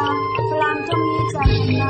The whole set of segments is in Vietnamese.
Salam Tommy Channa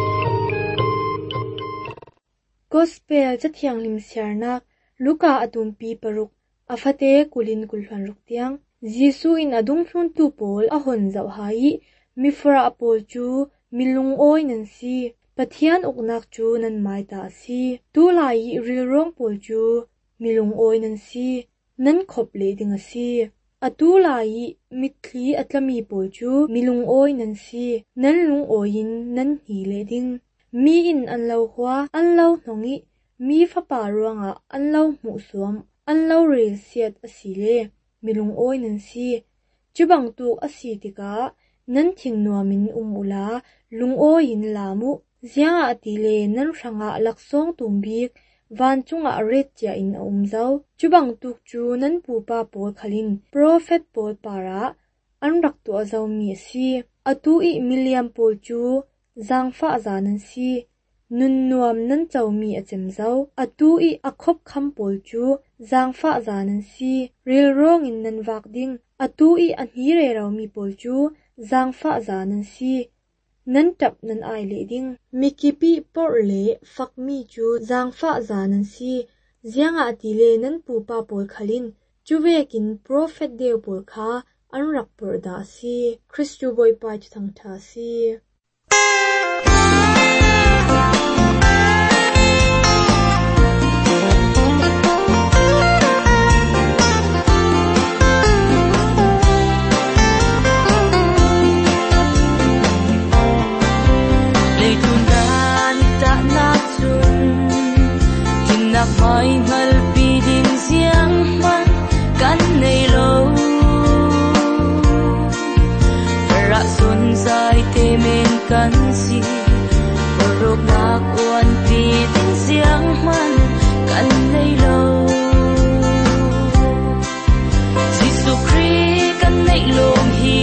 Gospel Jathiang Lim Siarnak Luka Atumpi Paruk Afate Kulin Kulhan Ruktiang Jisu in Adung Flun Tu Pol Ahon Zau Hai Mifra Apol Chu Milung Oi Nansi Pathian Uknak Chu Nan Mai Ta Si Tu Lai Rilrong Pol Chu Milung Oi Nansi Nan Khop Le Ding Si Atu Lai Mitli Atlami Pol Chu Milung Oi Nansi Nan Lung Oin Nan Hi Le Ding Mi in an lau hua an lau nongi mi fa pa ruanga an lau mu suam an lau ril siat asile milung oi nan si chubang tu asi tika nan thing nuamin ula lung oi in lamu zianga atile nan ranga laksong tumbik van chunga ret tia in umzau chubang tu chu nan pu pa pol khalin prophet pol para an rak tu azau mi si atu I milliam pol chu Zangfa azanan si nun nuam nan chau mi achem zau atu I akhop kham pol chu zangfa azanan si ril rong in nan vak ding atu I anhi re raw mi pol chu zangfa azanan si nan tap nan ai le ding mikipi por le fak mi chu zangfa azanan si zianga atile nan pu pa pol khalin chuvekin prophet deu pol kha anrak por da si Christu boy pa chu thang tha si Hỏi ngල් pi din siang man kan nei lo ra sun sai te men kan si porok nak wan pi din siang man kan nei lo Jisu Christ kan nei lo hi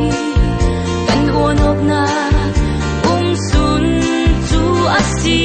kan onok na sun chu asi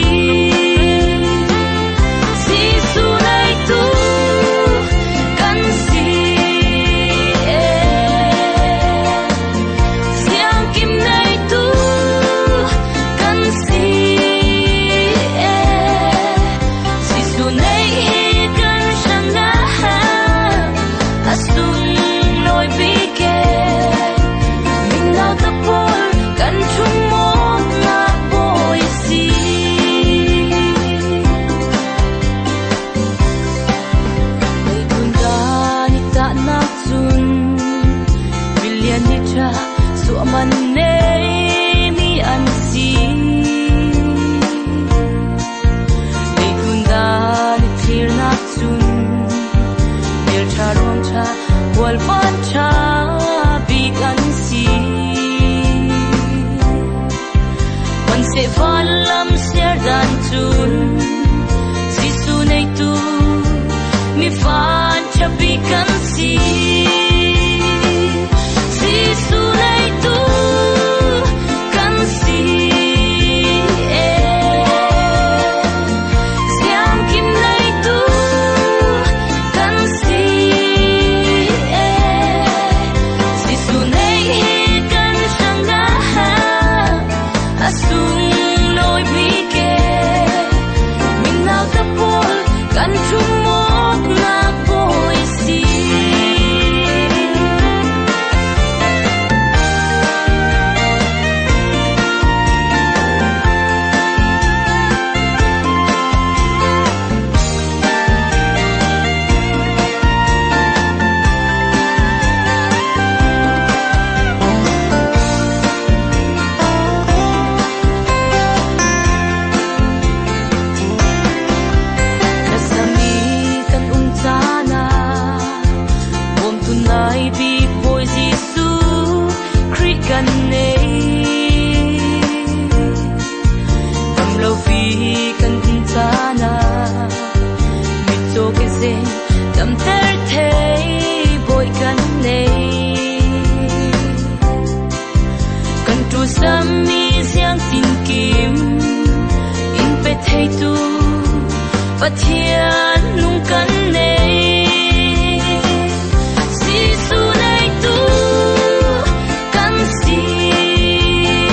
Si su nei tu kan si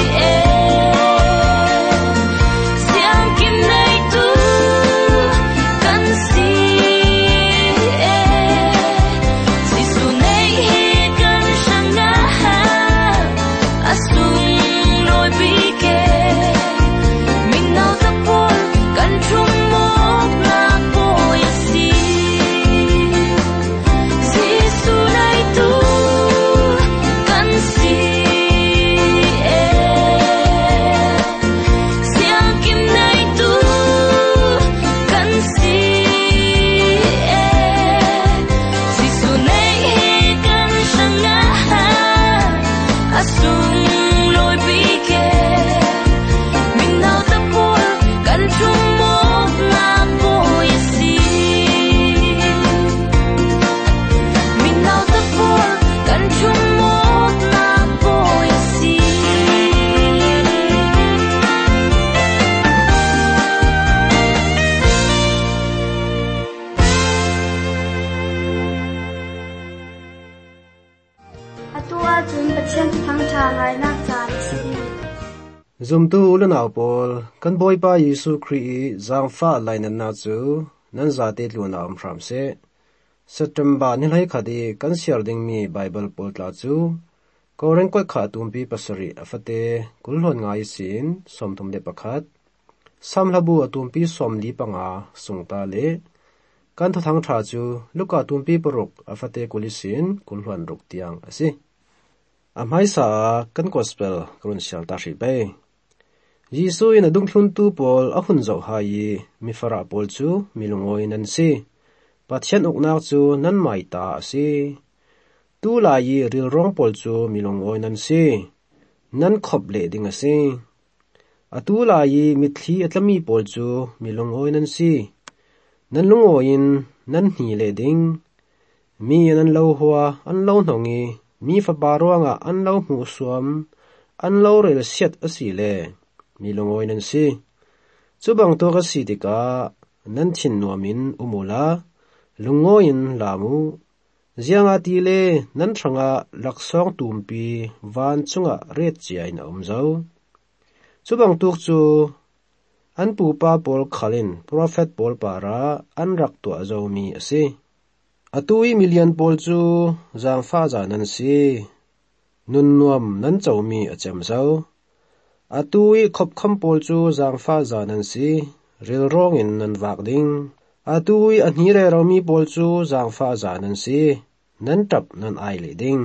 zum tu ulanaw pol kan boipa Yesu Christ zangfa lainan na chu nan zate tluna amram se September nilai khadi kan share ding mi Bible pol tla chu koreng koi kha tumpi pasari afate kulhon ngai sin somthum de pakhat samlabu atumpi somli panga sungta le kan thang tha chu luka tumpi porok afate kulisin kulhon ruk tiang ase amhai sa kan gospel krun shal ta ri be Yesu in adung thun tu pol ahun zo hai mi fara pol chu milungoi nan si pathian uknak chu nan mai ta ase tu la yi ril rong pol chu milungoi nan si nan khop le ding ase atu la yi mithli atlami pol chu milungoi nan si nan lungoin nan hni le ding mi nan lo huwa an lo hnongi mi fa barwanga an lo mu suam an lo rel siat asile milungoi nan si chubang to ka si tika nan thin nuamin umula lungoin lamu zianga tile nan thanga laksong tumpi van chunga ret chiai na umzo chubang tuk chu an pupa pol khalin prophet pol para an rak to azomi ase atui million pol chu zangfa za nan si nun nuam nan chawmi acham zo atui khop kham pol chu zangfa za nan si ril rong in nan wak ding atui anhire romi pol chu zangfa za nan si nan tap nan ai le ding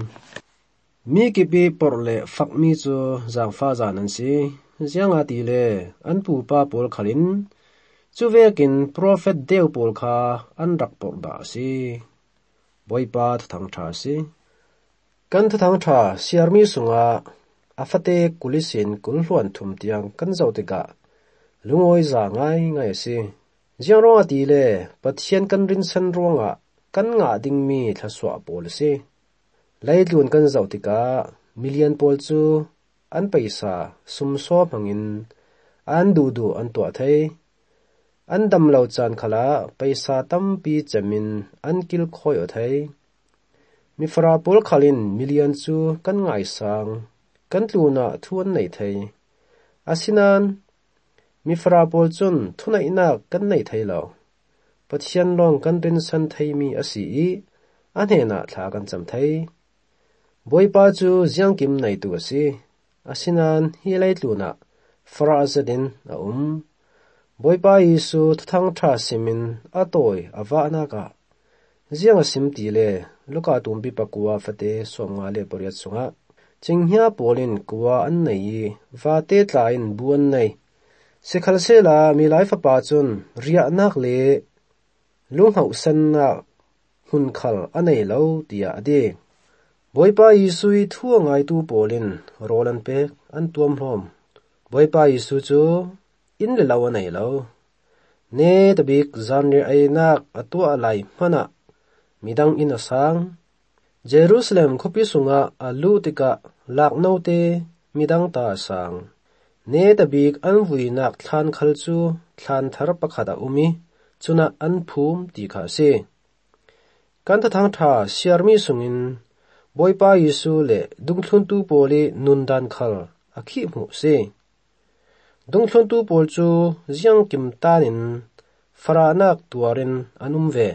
mi kipi porle fakmi chu zangfa za nan si zianga tile an pupa pol khalin chuvekin prophet deu pol kha an rak por da si boipa thang tha si kan thang tha siarmi sunga afate kulisin kulhluan thum tiang kan zautika lungoi za ngai ngai si ziangro atile pathian kan rin san ronga kan nga ding mi thlaswa pol si laidlun kan zautika million pol chu an paisa sumso mangin an du an to thai an dam lo chan khala paisa tampi chamin an kil khoi o thai mi fra pol khalin million chu kan ngai sang kan tluna thuan nei thai asinan mi fra pol chun thuna ina kan nei thai lo pathian long kan rin san thai mi asi anhena thla kan cham thai boipa chu ziang kim nei tu asi asinan hi lai tluna fra azadin a boipa Yesu thang tha simin atoi awana ka ziang asim tile luka tumbi pakwa fate somnga le poriat sunga chinghya polin kuwa an nei vate tlain buan nei sekhalsela mi life pa chun ria nak le lunghau san na hun khal anei lo tia ade boipa Yesu I thu ngai tu polin rolan pe an tuam hlom boipa Yesu chu in le law nei lo ne tabik zanre ainak atwa alai mana midang in asang Jerusalem khopi sunga alu tika laknote midang ta sang ne tabik an vuinak thlan khal chu thlan thar pakhada umi chuna an phum ti kha se kan thang tha siarmi sungin boipa Yesu le dungthun tu poli nundan khal akhi mu se dungthun tu pol chu ziang kim tanin faranak tuarin anum ve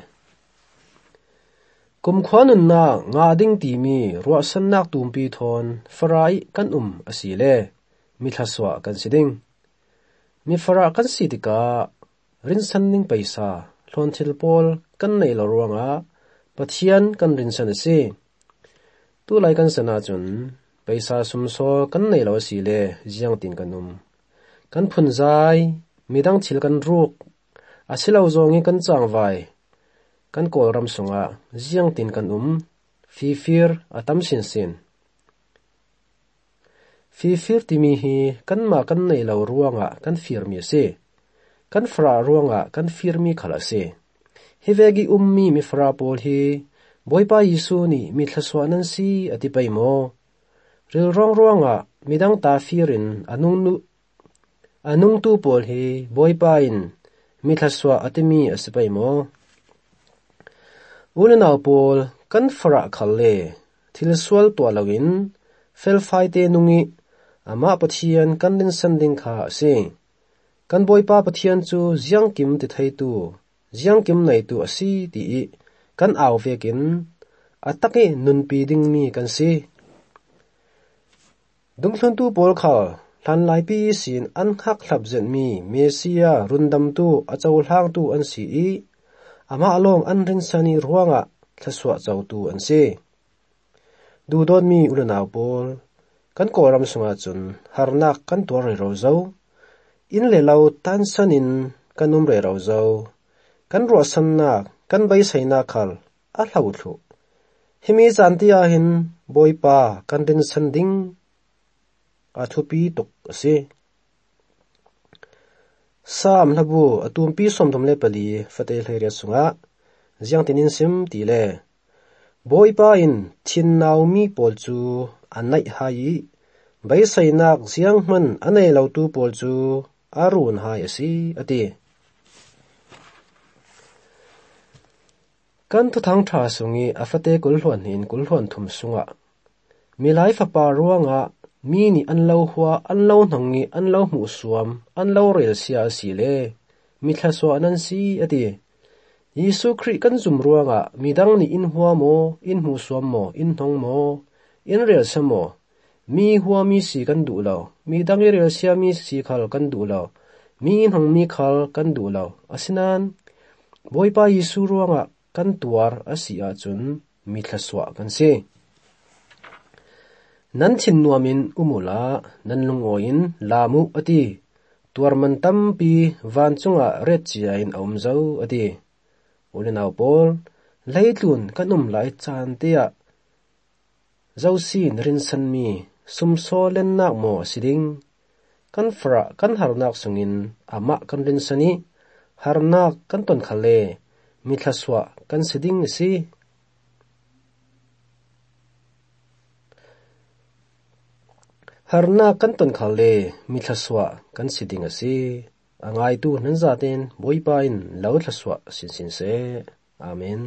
kumkhwanun na nga ding ti mi ruasan nak tumpi thon farai kan asile mi thlaswa kan siding mi fara kan sidika rinsan ning paisa hlon thil pol kan nei lo ruanga pathian kan rinsan ase tu lai kan sana chun paisa sumso kan nei lo asile jiang tin kanum kan phunzai midang thil kan ruk asilo zongi kan changwai kan kolram sunga jiang tin kan fifir atam sin fifir timi hi kan ma kan nei lo ruanga kan firmi se kan fra ruanga kan firmi khala se hivegi mi fra pol hi boipa Yesu ni mi thlaswanan si atipai mo ril rong ruanga midang ta firin anung tu pol hi boipa in mi thlaswa atimi asipai mo ulanaw pol kan fra khalle thilswal to lawin fel faite nungi ama pathian kan din san ding kha ase kan boipa pathian chu ziang kim ti thei tu ziang kim nei tu asi ti kan aw vekin ataki nun pi ding mi kan si dungthun tu pol kha hlan lai pi sin an khak thlap zen mi mesia rundam tu achau hlang tu an si ama along an rin sani ruanga thlaswa chau tu an si du don mi ulanaw pol kan koram sunga chun harnak kan tuar ro zo in le lau tan sanin kanum re ro zo kan ro sanna kan bai saina khal a hlau thu himi chantia hin boipa kan din sanding a thupi tok ase sam labu atumpi somdom le pali fate hlere sunga jiang tinin sim ti le boipa in thin naw mi pol chu anai hai bai sainak jiang man anei lo tu pol chu arun hai asi ati kan thu thang tha sungi afate kulhon hin kulhon thum sunga milai fa pa ruanga mi ni anlo huwa anlo nangi anlo mu suam anlo rel sia si le mi thlaso anan si ati Yesu Christ kan zum ruanga midang ni in huwa mo in mu suam mo in thong mo in rel sa mo mi huwa mi si kan du lo midang rel sia mi si khal kan du lo mi in hong mi khal kan du lo asinan boipa Yesu ruanga kan tuar asia chun mi thlaswa kan si nan chin nuamin umula nan lungoin lamu ati tuarman tampi van chunga ret chia in omzo ati ulinaw pol leitlun kanum lai chan tia zausin rin san mi sumso len nak mo siding kan fra kan harnak sungin ama kan rin sani harnak kan ton khale mi thlaswa kan siding si harna kan ton khale mi thlaswa kan siding ase angai tu nan zaten boipa in lo thlaswa sin se amen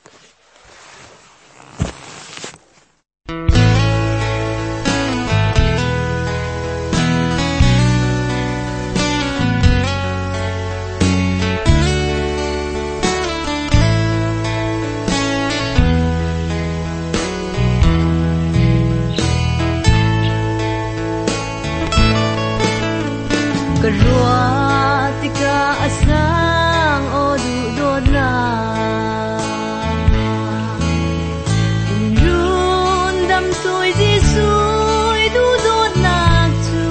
Karuatika asang o dudona Rundam soy Jesuy dudona tu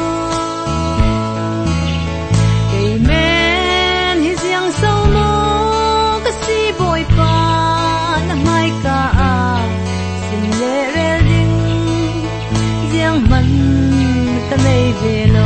Kay men hisyang saw mo kasi boy pa na may ka simlerel ding Siyang man kanay velo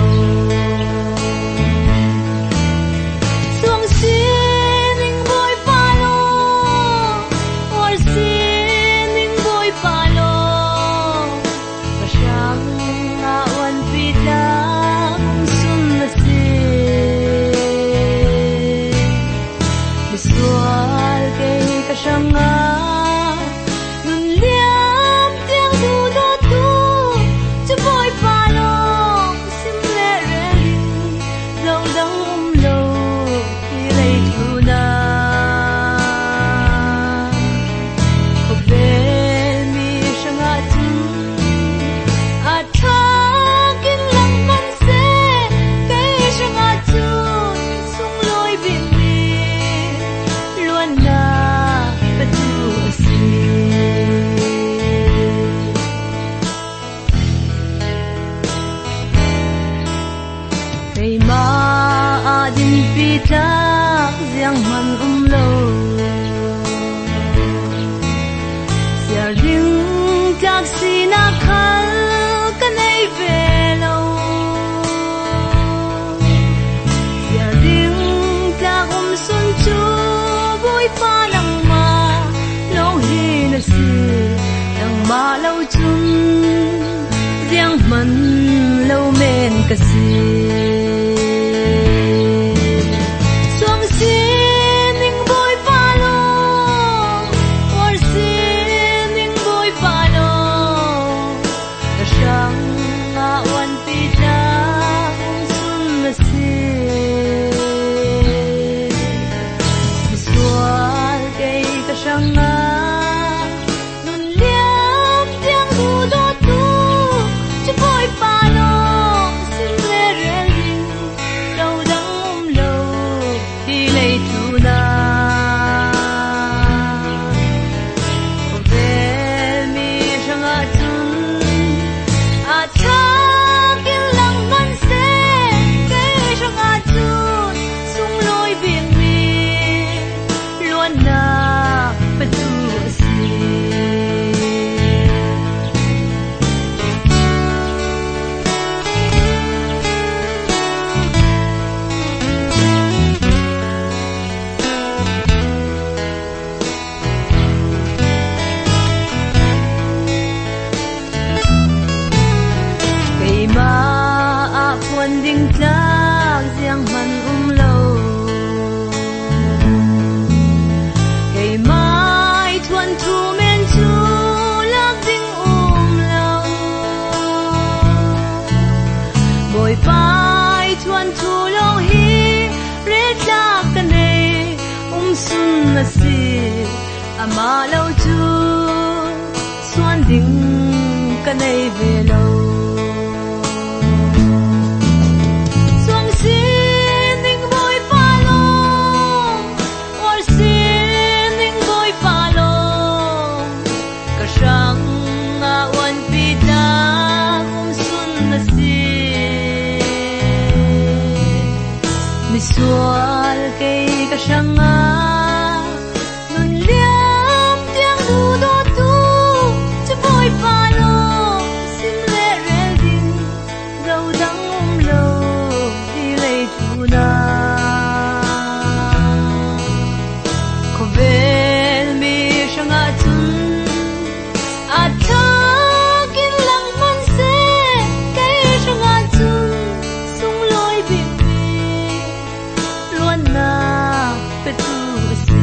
Pitak yang man umlo Siar ding tak sinakal kanay velo Siar ding tak sun chu boy pa lang ma Lo hinasi lang ma lo chun Yang man lo men kasi one pita sun na se sual kay kasanga nun liam tiang du do tu cho boy palo simple reling đâu dang lâu đi lấy tu na ding tlag giang man lâu kay mai thuan thu men chu lag ding lâu boy pai thuan thu lo hi red lag kanay sun na si ama lâu chu xuan ding kanay ve lâu sual kay kasanga nun liam tiang du do tu cho boy palo simple reling đâu dang lâu đi lấy tu na ko vel mi shanga tun ata kin lang man se kay shanga tun sung loi bi na petu si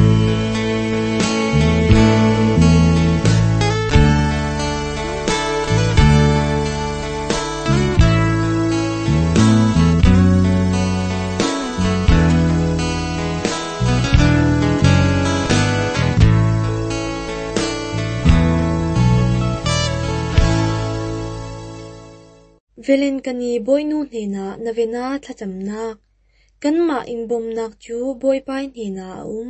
Velin kani boy nu hena navena thachamnak kan ma inbom nak chu boy pai hena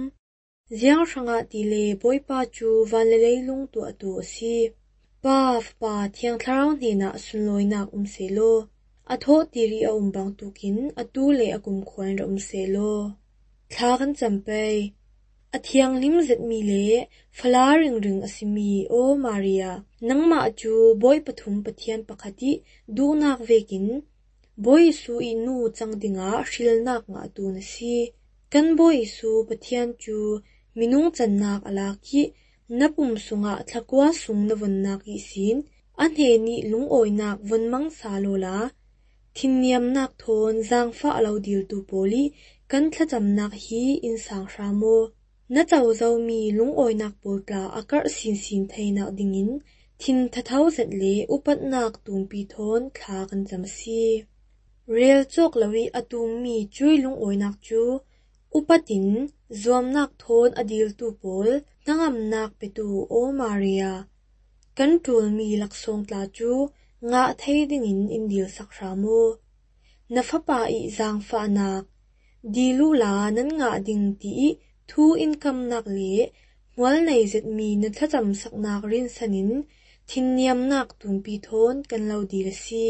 ziang shanga tile boy pa chu van le lung tu atu si pa thiang tharau hena sunloi nak selo atho tiri a bang tukin atu le akum khwan ra selo thla kan champai athiang lim zet mi le phala ring asimi o Maria nangma chu boy pathum pathian pakhati du nak vekin boy su inu changdinga shilnak nga tu na si kan boy su pathian chu minung channak alaki napum sunga thlakwa sung na vannak I sin anhe ni lungoinak vanmang salola thinniam nak thon zangfa alo dil tu poli kan thachamnak hi insang ramo na chawzaw mi lungoinak poltla akar sin thainak dingin thin thathau zet le upatnak tumpi thon thla kan chamsi Rel chok lawi atum mi chui lung oinak chu upatin zuamnak thon adil tu pol nangamnak petu o Maria kan tul mi laksong tla chu nga thei dingin indil sakramo nafapa I zangfa nak dilu la nan nga ding ti thu income nak le mwal nei zet mi na thacham saknak rin sanin thinniam nak tumpi thon kan lo dil si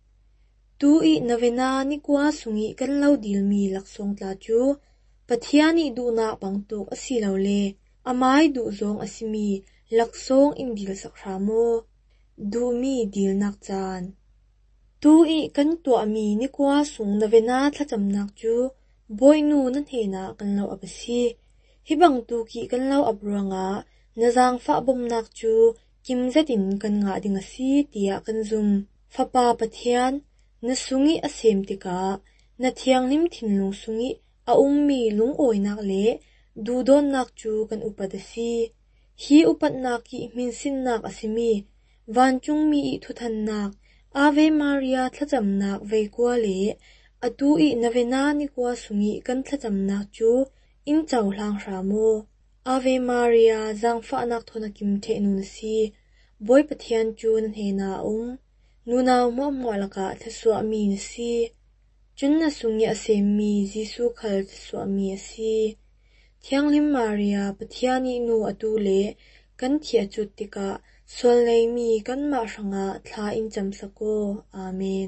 tu I navena ni kwa sungi kan lau dil mi laksong tla chu pathiani du na bangtuk asilaw le amai du zong asimi laksong indil sakramo du mi dil nak chan tu I kan to ami ni kwa sung navena thacham nak chu boy nu nan hena kan lau abasi hibang tu ki kan lau abruanga nazang fa bom nak chu kim zetin kan nga dingasi tia kan zum fapa pathian na sungi asem tika na thiang lim thinlung sungi a ummi lung oinak le dudon nak chu kan upadasi hi upat nak ki min sin nak asimi van chung mi I thuthan nak Ave Maria thlachamnak veikwa le atu I novena ni kwa sungi kan thlachamnak chu in chaw hlang ramo. Ave Maria zangfa anak thona kimthe nun si boy pathian chu nan hena nunaw mo mwalaka thaswa mi si chunna sungi asem mi Jisu khal thaswa mi si Thianglim Maria pathiani nu atu le kan thia chutika solei mi kan ma ranga thla in chamsako. Amen.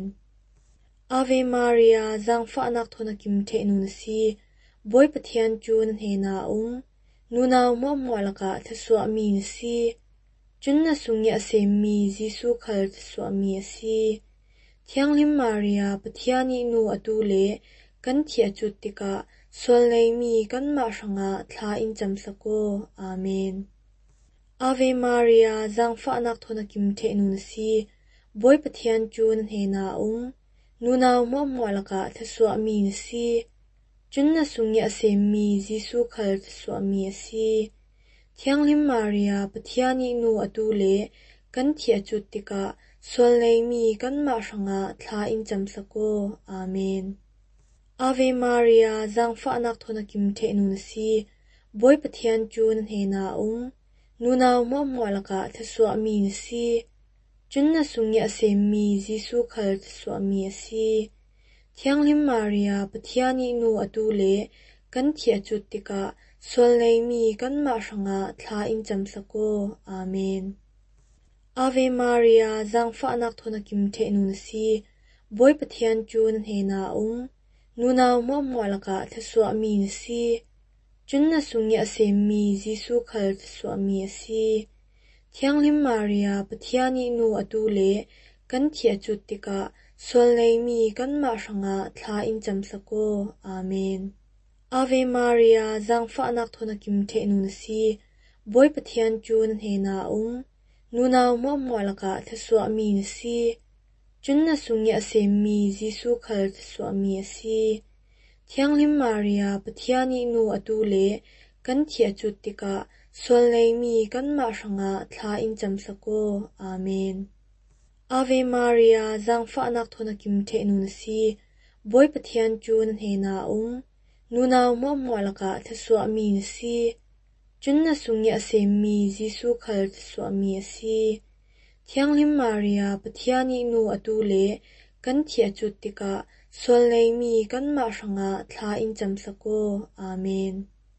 Ave Maria zangfa anak thona kimthe nun si boy pathian chu nan hena nunaw mo mwalaka thaswa mi si chunna sungi asem mi Jisu khal thaswa mi si Thianglim Maria pathiani nu atu le kan thia chutika solei mi kan ma ranga thla in chamsako. Amen. Ave Maria zangfa anak thona kimthe nun si boy pathian chu nan hena nunaw mo mwalaka thaswa mi si chunna sungi asem mi Jisu khal thaswa mi si Thianglim Maria pathiani nu atu le kan thia chutika solei mi kan ma ranga thla in chamsako. Amen. Ave Maria zangfa anak thona kimthe nun si boy pathian chu nan hena nunaw mo mwalaka thaswa mi si chunna sungi asem mi Jisu khal thaswa mi si Thianglim Maria pathiani nu atu le kan thia chutika solei mi kan ma ranga thla in chamsako. Amen. Ave Maria zangfa anak thona kimthe nun si boy pathian chu nan hena nunaw mo mwalaka thaswa mi si chunna sungi asem mi Jisu khal thaswa mi si Thianglim Maria pathiani nu atu le kan thia chutika solei mi kan ma ranga thla in chamsako. Amen. Ave Maria zangfa anak thona kimthe nun si boy pathian chu nan hena nunaw mo mwalaka thaswa mi si chunna sungi asem mi Jisu khal thaswa mi si Thianglim Maria pathiani nu atu le kan thia chutika solei mi kan ma ranga thla in chamsako. Amen. Ave Maria zangfa anak thona kimthe nun si boy pathian chu nan hena nunaw mo mwalaka thaswa mi si chunna sungi asem mi Jisu khal thaswa mi si Thianglim Maria pathiani nu atu le kan thia chutika solei mi kan ma ranga thla in chamsako. Amen.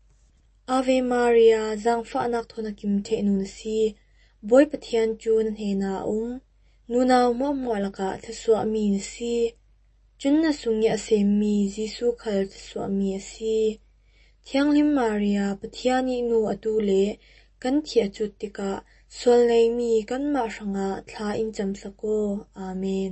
Ave Maria zangfa anak thona kimthe nun si boy pathian chu nan hena nunaw mo mwalaka thaswa mi si chunna sungi asem mi Jisu khal thaswa mi si Thianglim Maria pathiani nu atu le kan thia chutika solei mi kan ma ranga thla in chamsako. Amen.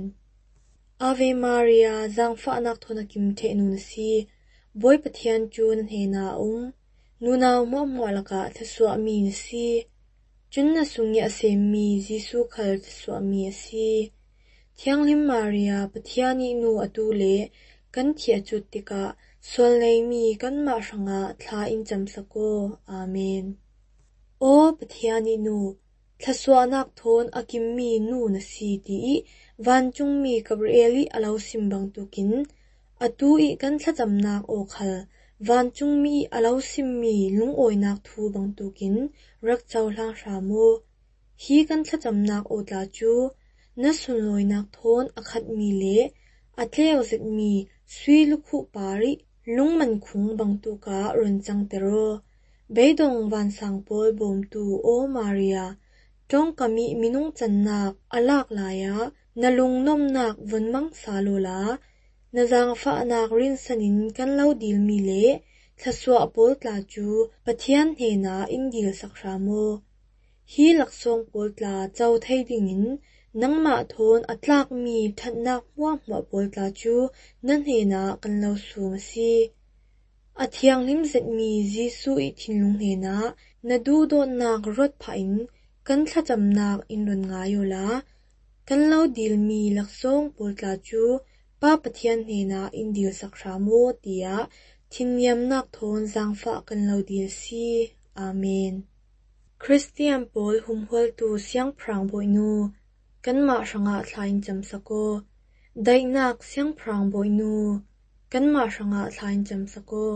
Ave Maria zangfa anak thona kimthe nun si boy pathian chu nan hena nunaw mo mwalaka thaswa mi si chunna sungi asem mi Jisu khal thaswa mi si Thianglim Maria pathiani nu atu le kan thia chutika solei mi kan ma ranga thla in chamsako. Amen. O pathiani nu thaswa anak thon akim mi nu na si ti vanchung mi Gabrieli alo simbang tukin atu kan thachamnak o khal vanchung mi alo sim mi lung oinak thu bang tukin rak chaw hlang ramo hi kan thachamnak o tla chu na sunloinak thon akhat mi le atleo zet mi sui lukhu pari lungman khung bang tu ka ronchang tero beidong van sang pol bom tu o Maria tong kami minung channak alak laya nalung nom nak vonmang salola nazang fa nak rin sanin kan lo dil mi le thaswa pol tla chu pathian hena indil sakramo hi laksong pol tla chaw thei dingin nangma thon atlak mi thatnak hwa pol tla chu nan hena kan lo sum si athianglim zet mi Jisu thinlung hena nadu do nak rot phain kan thachamnak inron ngayola kan lo dil mi laksong pol tla chu pa pathian hena indil sakramo tia thinyam nak thon zangfa kan lo dil si. Amen. Christian Paul humhol tu siang prang boinu kan ma ranga thlain cham sako dainak siang prang boinu kan ma ranga thlain cham sako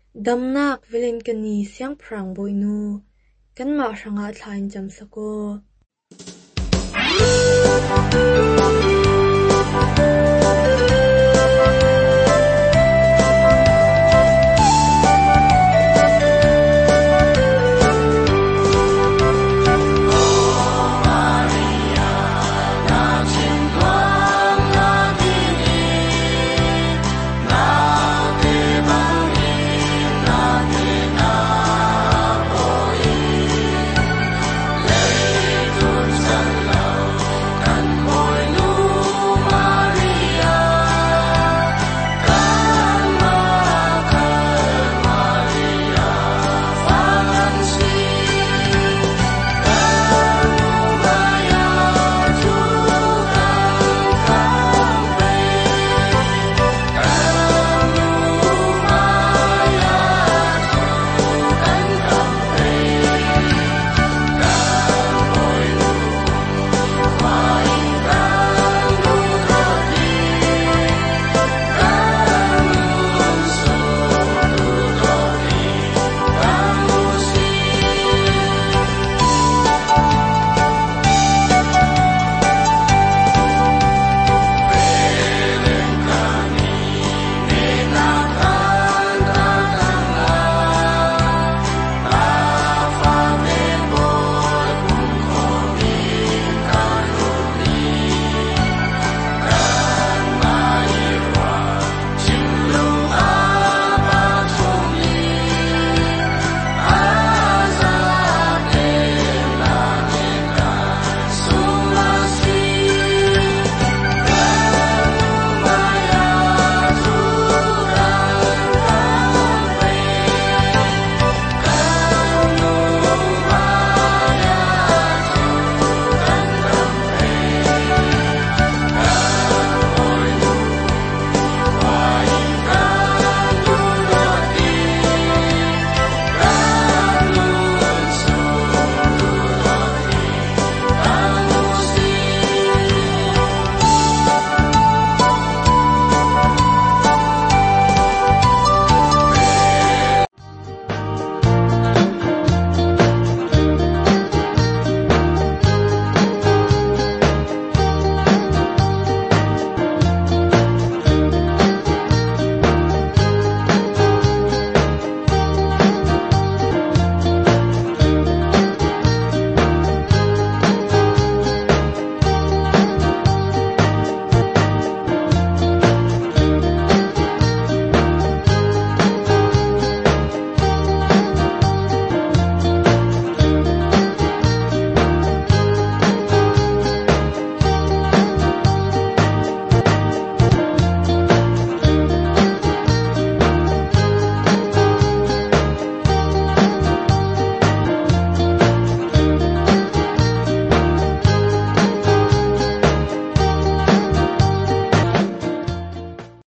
damnak vilen kani siang prang boinu kan ma ranga thlain cham sako